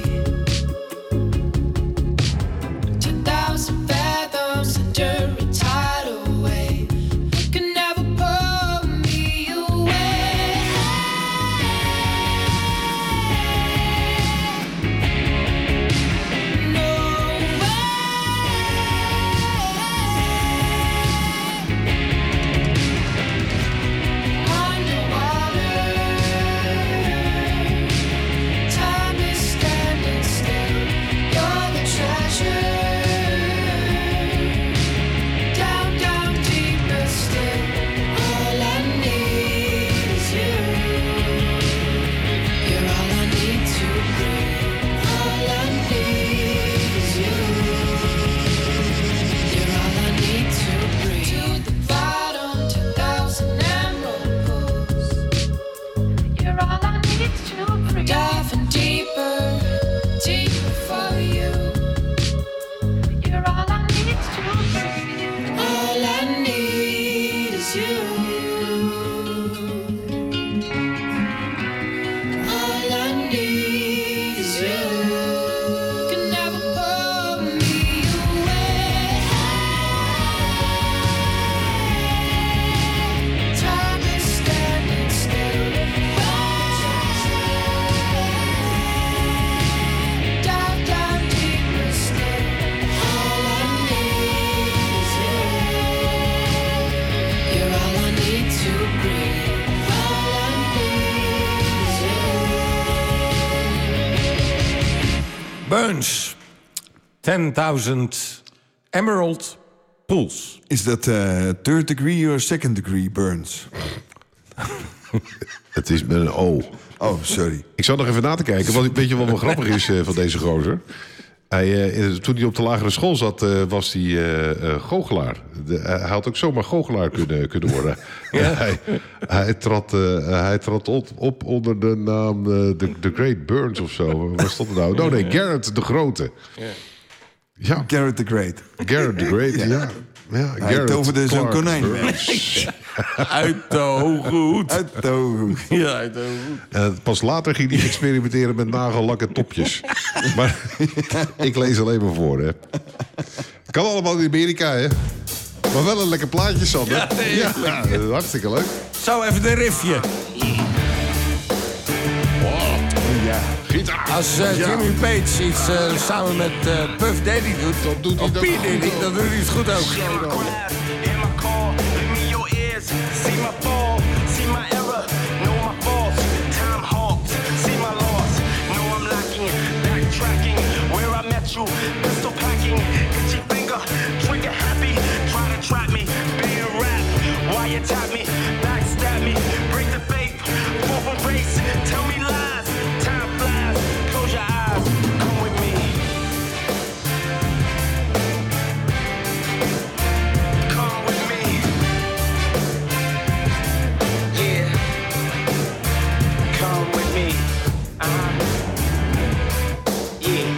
Ten thousand fathoms under a tidal wave. You can never pull me away. No Underwater, time is standing still. You're the treasure. Down, down, deeper still. All I need is you. You're all I need to breathe. All I need is you. You're all I need to breathe. To the bottom, two thousand emerald pools. You're all I need to breathe. Diving deeper, deeper for you. You're all I need to breathe. All I need is you. All I need is you. Can never pull me away. Time is standing still. Dive down deeper still. All I need is you. You're all I need to breathe. All I need is you. Burns. tienduizend Emerald Pools. Is dat uh, third degree or second degree burns? Het is met een O. Oh, sorry. Ik zat nog even na te kijken. Want weet je wat wel grappig is uh, van deze gozer? Hij, uh, toen hij op de lagere school zat, uh, was hij uh, uh, goochelaar. De, uh, hij had ook zomaar goochelaar kunnen, kunnen worden. Ja. hij, hij trad, uh, hij trad op, op onder de naam uh, The, The Great Burns of zo. Waar stond het nou? Oh nee, Garrett de Grote. Ja. Ja. Garrett the Great. Garrett the Great, ja. ja. ja hij toverde zo'n konijn weg. Uit de hoge hoed. Uit de hoge hoed. Ja, uit de hoge hoed. Uh, pas later ging hij experimenteren met nagellak en topjes. Maar ik lees alleen maar voor, hè. Kan allemaal in Amerika, hè. Maar wel een lekker plaatje, Sander. Ja, nee, ja, ja, hartstikke leuk. Zo, even de riffje. Ja, gitaar. Als uh, Ja. Jimmy Page iets uh, samen met uh, Puff Daddy doet, Dan doet hij of dat P. goed Diddy, ook. dan doet hij het goed ook. Hear my call, lend me your ears. See my fall, see my error, know my faults. Time halts, see my loss. Know I'm lacking, backtracking. Where I met you, pistol packing. Itchy finger, trigger happy. Try to trap me, being rap. Why you tap me, backstab me, break the faith. Fall from race, tell me lies. Time flies, close your eyes, come with me. Come with me. Yeah. Come with me. Uh-huh. Yeah.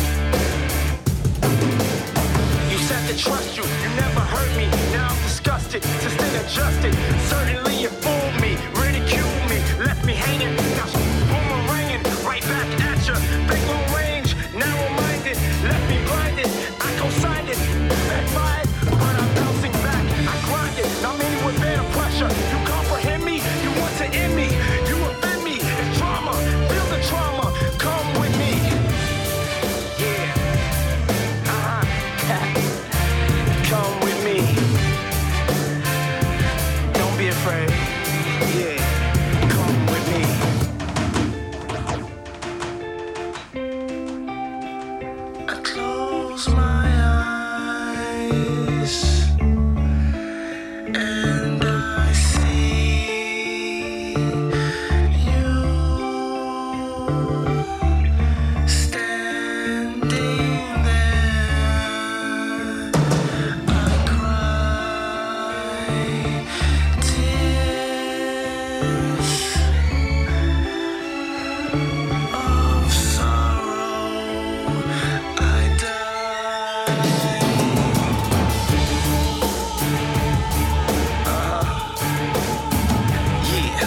You said to trust you, you never hurt me. Now I'm disgusted, just adjusted. Certainly you fooled me, ridiculed me, left me hanging. Now boomeranging right back at you. Big long range, narrow-minded, left me blinded. I co-signed it, backfired, but I'm bouncing back. I grind it, now many would bear the pressure. You comprehend me, you want to end me, you offend me. It's drama, feel the trauma. Come with me. Yeah. Uh-huh. Come with me. Don't be afraid. Yeah. Come with me. I close my eyes and I see you standing there. I cry tears of sorrow. I die. Uh, yeah.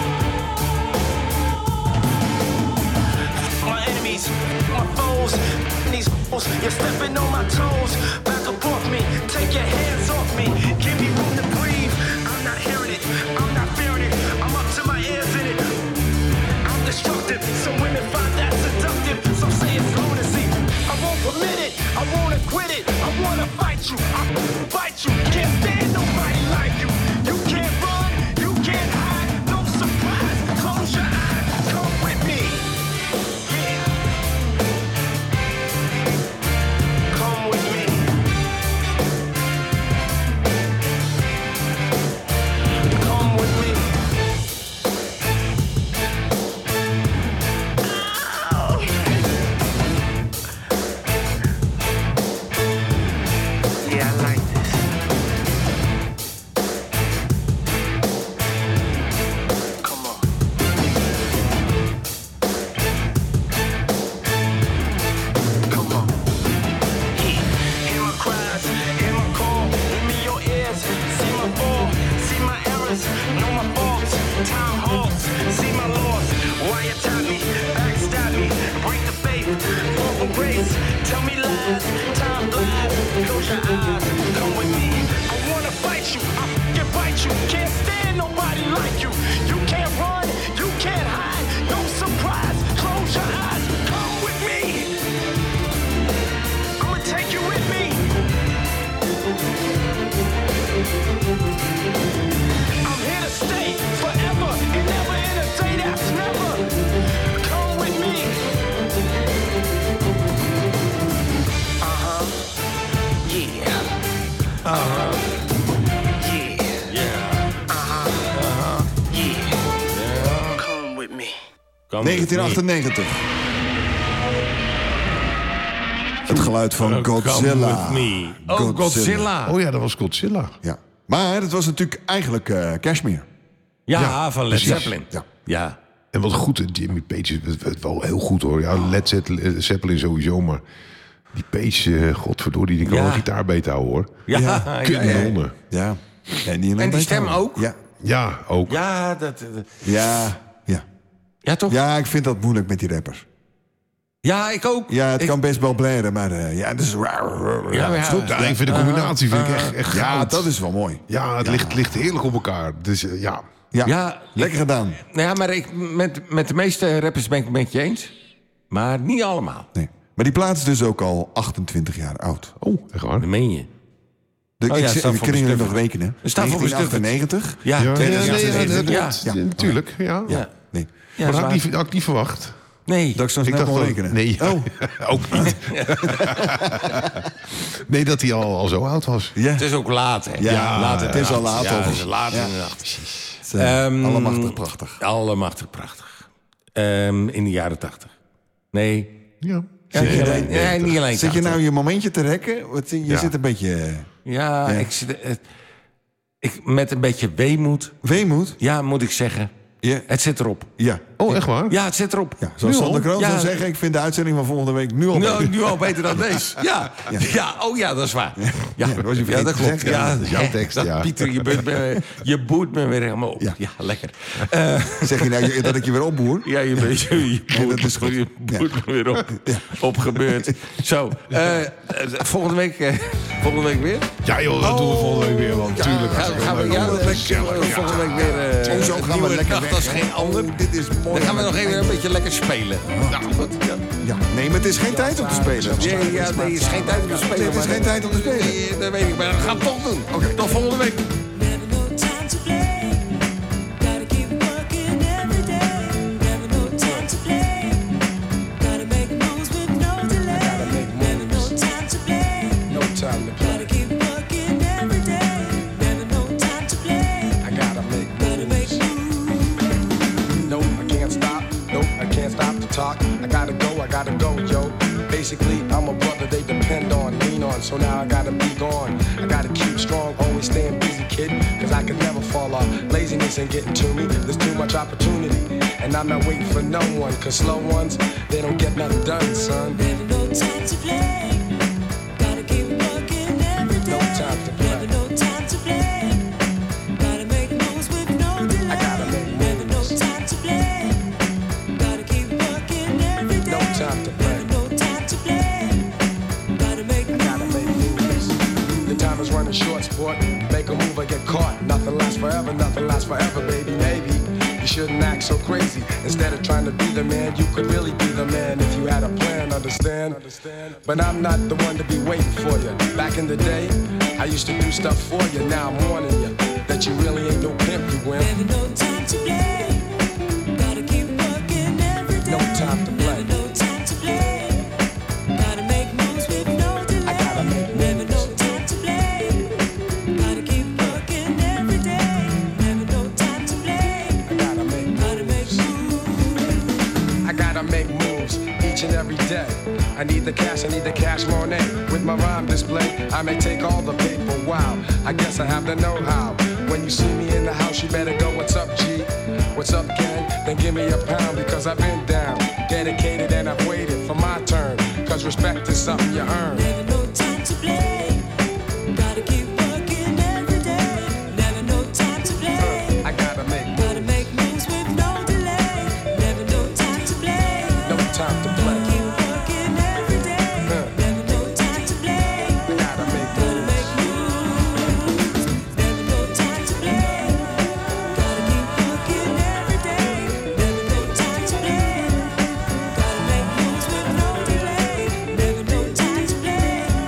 My enemies, my foes, these fools, you're stepping on my toes. Back up off me, take your hands off me. Give me room to breathe. I'm not hearing it, I'm not fearing it. I'm up to my ears in it. I'm destructive, some women find that seductive. Some say it's lunacy. I won't permit it, I won't acquit it. I wanna fight you, I fight you. Can't stand nobody like you. You can't run, you can't hide. No surprise, close your eyes, come with me. Yeah. Come with me. Come with me. Ow. Yeah, I like this. Come on. Come on. Yeah. Hear my cries, hear my call. Lend me your ears. See my fall, see my errors, know my faults. Time halts, see my loss. Why you tap me, backstab me, break the faith, fall from grace. Tell me lies, time flies. Close your eyes, come with me. I wanna fight you, I can fight you. Can't stand nobody like you. You can't run, you can't hide. No surprise, close your eyes, come with me. I'ma take you with me. I'm here to stay forever and never in a day that's never. Come with me. Uh, negentien achtennegentig. Het geluid van Godzilla. Come with me. Oh, Godzilla. Oh ja, dat was Godzilla. Ja. Maar het was natuurlijk eigenlijk uh, Kashmir. Ja, Ja, van Led precies. Zeppelin. Ja. Ja. En wat goed, Jimmy Page is het- het wel heel goed hoor. Ja, Led Zeppelin- Zeppelin sowieso, maar die Page, uh, godverdorie, die kan Ja. wel een gitaar beter houden hoor. Ja, ja, ja, ja. Kanonnen. Ja. En die, En die stem ook? Ja. Ja, ook. Ja, dat, dat- Ja. Ja. ja, toch? Ja, ik vind dat moeilijk met die rappers. Ja, ik ook. Ja, het Ik- kan best wel blaren, maar uh, ja, dus Ja, ja, ja. is goed. Ja, ik vind de combinatie vind ik echt, echt Ja, goud. dat is wel mooi. Ja, het ligt, ligt heerlijk op elkaar. Dus uh, ja. Ja, Ja, lekker gedaan. Nou ja, maar ik, met, met de meeste rappers ben ik het met je eens. Maar niet allemaal. Nee. Maar die plaat is dus ook al achtentwintig jaar oud. Oh, echt waar? Dat meen je. De, Oh ja, ik, het zeg- staat we voor kunnen jullie nog bestufferd. rekenen. Het staat voor negentien achtennegentig. Ja, Ja, tweeduizend nee, ja, zevenentwintig. ja, ja, dat- ja. ja, natuurlijk. Ja. ja. Nee. Ja, Maar dat had is ik, waar. niet, had ik niet verwacht. Nee. Dat ik zo Ik snel dacht kon wel- rekenen. Nee, ja. Oh, ook niet. Nee, dat hij al, al zo oud was. ja. Het is ook laat, hè? Ja, laat het is al inderdaad. laat, Ja, toch? het is laat Ja. inderdaad. Precies. Het is, uh, Ehm, allemachtig prachtig. Allemachtig prachtig. Ehm, in de jaren tachtig. Nee. Ja. Ja, niet alleen, nee, niet alleen Zit je tachtig. nou je momentje te rekken? Want Je Ja. zit een beetje... uh, Ja, Ja. Ik, zit, eh, ik, met een beetje weemoed. Weemoed? Ja, moet ik zeggen. Ja. Het zit erop. Ja. Oh, echt waar? Ja, het zit erop. Ja, zoals Nu Sander al? Kroon Ja. zou zeggen... ik vind de uitzending van volgende week nu al Nou, beter. nu al beter dan deze. Ja. Ja. oh ja, dat is waar. Ja, Ja, dat was je vergeten dat te klopt. zeggen. Ja, Dat is jouw hè, tekst, dat, ja. Pieter, je, boet me, je boet me weer helemaal op. Ja, Ja. lekker. Eh, Zeg je nou je- dat ik je weer opboer? ja, je, bent- je, je Nee, boet, dat is goed. je boet me weer op. Opgebeurd. Zo, eh, eh, volgende, week, eh, volgende week weer? Ja joh, dat doen we volgende week weer. Want natuurlijk. Gaan, gaan we, ja, dat Gezellig, ja. volgende week weer eh Oh, zo gaan we nieuwe lekker nacht weg, als hè? geen ander. Oh, dit is mooi. Dan gaan we nog even een beetje lekker spelen. Ja, nee, maar het is geen tijd om te spelen. Nee, ja, nee, het is geen tijd om te spelen. Nee, het is maar- geen tijd om te spelen. Nee, dat weet ik, maar dat gaan we toch doen. Oké, tot volgende week. Never no time to play. Gotta keep working every day. Never no time to play. Gotta make moves with no delay. Never no time to play. No time to play. Gotta keep working every day. Never no time to play. I gotta make Gotta make moves. Nope, I can't stop. Nope, I can't stop to talk. I gotta go, I gotta go, yo. Basically, I'm a brother they depend on, lean on. So now I gotta be gone. I gotta keep strong, always staying busy, kid. Cause I could never fall off. Laziness ain't getting to me. There's too much opportunity. And I'm not waiting for no one. Cause slow ones, they don't get nothing done, son. Never no time to play. Gotta keep working every day. No time to play. Never no time to play. Gotta make moves with no delay. I gotta make Never no time to play. Gotta keep working every day. No time to play. Never no time to play. Gotta make I gotta make moves. The time is running short, sport. Make a move or get caught. Nothing lasts forever, nothing lasts forever, baby. Maybe you shouldn't act so crazy. Instead of trying to be the man, you could really be the man if you had a plan, understand? But I'm not the one to be waiting for you. Back in the day, I used to do stuff for you. Now I'm warning you that you really ain't no pimp, you wimp. Never no time to play. Gotta keep working every day. No time to play. Never no time to play. Gotta make moves with no delay. I gotta make Never no time to play. Gotta keep working every day. Never no time to play. I gotta make Gotta make moves. I gotta make moves each and every day. I need the cash, I need the cash Monet. With my rhyme display, I may take all the paper. Wow, I guess I have the know-how. When you see me in the house, you better go, what's up, G? What's up, gang? Then give me a pound because I've been down. Dedicated and I've waited for my turn. Cause respect is something you earn. Never no time to play. Gotta keep working every day. Never no time to play. I gotta make Gotta make moves with no delay. Never no time to play. no time to play. Gotta keep working every day. Never no time to play. I gotta make Gotta make moves. Never no time to play. Gotta keep working every day. Never no time to play. Gotta make moves with no delay. Never no time to play.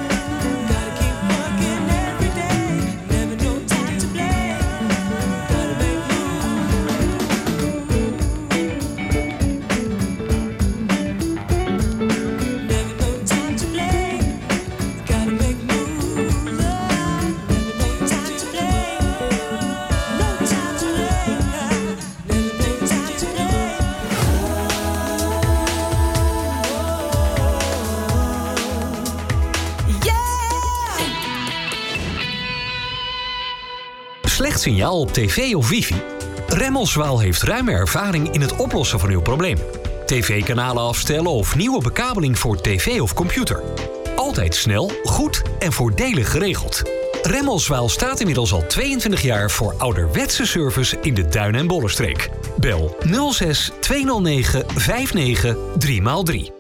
Slecht signaal op tv of wifi? Remmelswaal heeft ruime ervaring in het oplossen van uw probleem. tv-kanalen afstellen of nieuwe bekabeling voor tv of computer. Altijd snel, goed en voordelig geregeld. Remmelswaal staat inmiddels al tweeëntwintig jaar voor ouderwetse service in de Duin- en Bollenstreek. Bel nul zes tweehonderdnegen vijftig drie maal drie.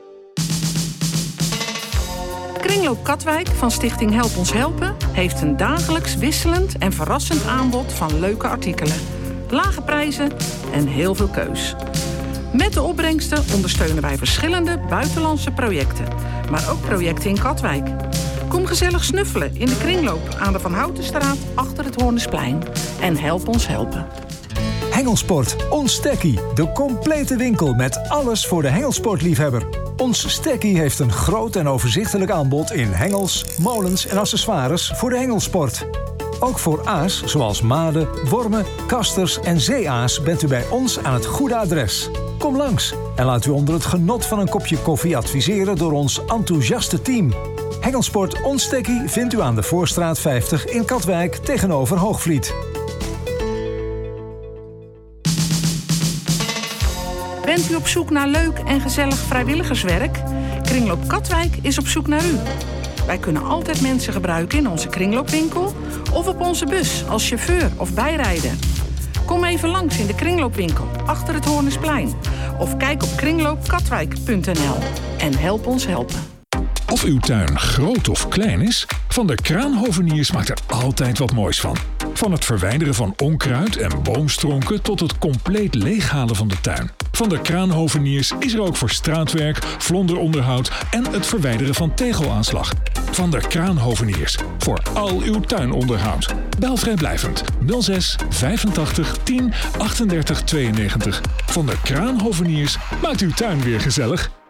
Kringloop Katwijk van Stichting Help Ons Helpen heeft een dagelijks wisselend en verrassend aanbod van leuke artikelen. Lage prijzen en heel veel keus. Met de opbrengsten ondersteunen wij verschillende buitenlandse projecten, maar ook projecten in Katwijk. Kom gezellig snuffelen in de kringloop aan de Van Houtenstraat achter het Hoornesplein en help ons helpen. Hengelsport, ons Stekkie. De complete winkel met alles voor de hengelsportliefhebber. Ons Stekkie heeft een groot en overzichtelijk aanbod in hengels, molens en accessoires voor de hengelsport. Ook voor aas, zoals maden, wormen, kasters en zeeaas bent u bij ons aan het goede adres. Kom langs en laat u onder het genot van een kopje koffie adviseren door ons enthousiaste team. Hengelsport Ons Stekkie vindt u aan de Voorstraat vijftig in Katwijk tegenover Hoogvliet. Bent u op zoek naar leuk en gezellig vrijwilligerswerk? Kringloop Katwijk is op zoek naar u. Wij kunnen altijd mensen gebruiken in onze kringloopwinkel of op onze bus als chauffeur of bijrijder. Kom even langs in de kringloopwinkel achter het Hoornesplein of kijk op kringloopkatwijk punt n l en help ons helpen. Of uw tuin groot of klein is, Van der Kraanhoveniers maakt er altijd wat moois van. Van het verwijderen van onkruid en boomstronken tot het compleet leeghalen van de tuin. Van der Kraanhoveniers is er ook voor straatwerk, vlonderonderhoud en het verwijderen van tegelaanslag. Van der Kraanhoveniers, voor al uw tuinonderhoud. Bel vrijblijvend nul zes vijfentachtig tien achtendertig tweeënnegentig. Van der Kraanhoveniers maakt uw tuin weer gezellig.